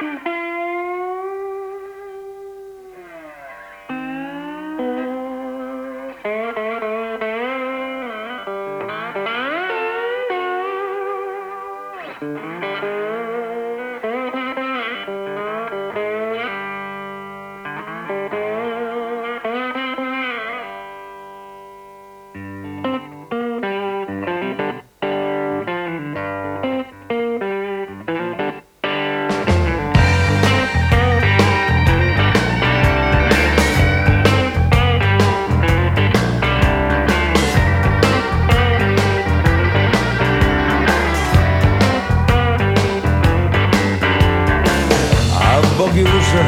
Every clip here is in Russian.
Боги уже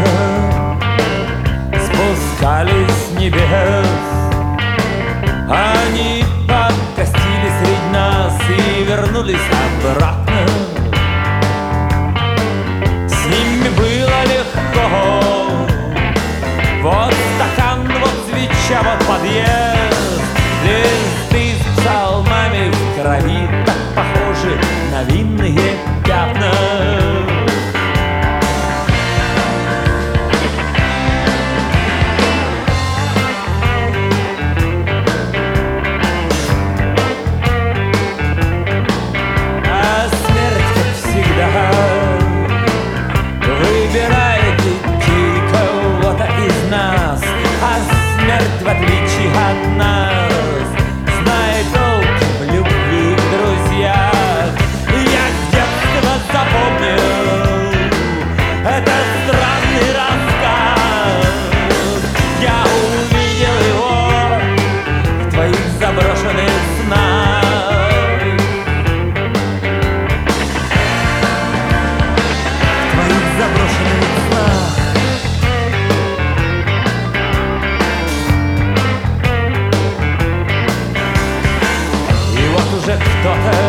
спускались с небес, они подкостили среди нас и вернулись обратно. С ними было легко. Вот стакан, вот свеча, вот подъезд. Листы с псалмами в крови так похожи на винные пятна. В отличие от нас, знает толк в любви, в друзьях. Я с детства запомнил этот странный рассказ. Я увидел его в твоих заброшенных снах. В твоих заброшенных снах. Уже кто-то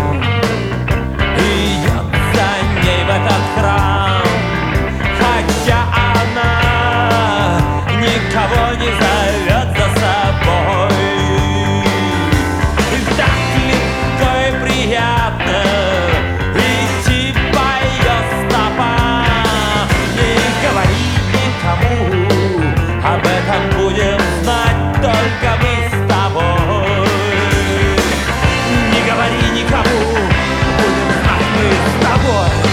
идет за ней в этот храм, хотя она никого не зовет за собой. И так легко и приятно идти по ее стопам. Не говори никому, об этом будем знать только мы с тобой. Никому будем знать мы с тобой.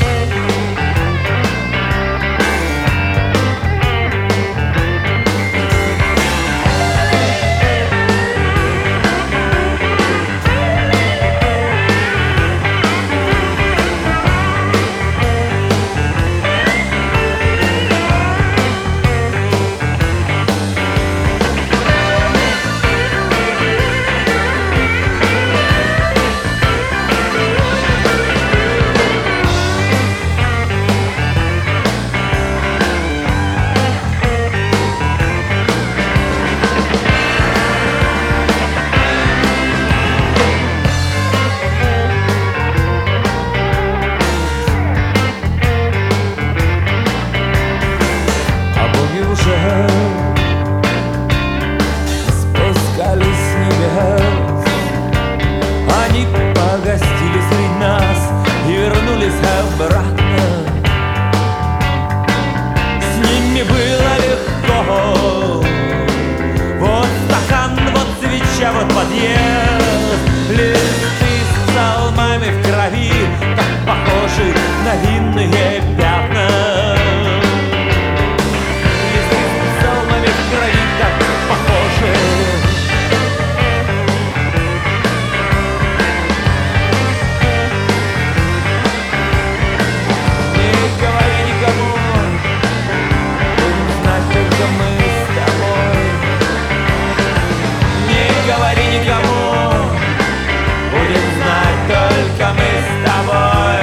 Спускались с небес, они погостили среди нас и вернулись обратно. С ними было легко. Вот стакан, вот свеча, вот подъезд. Листы с псалмами в крови так похожи на винные пятна. Никому будем знать только мы с тобой.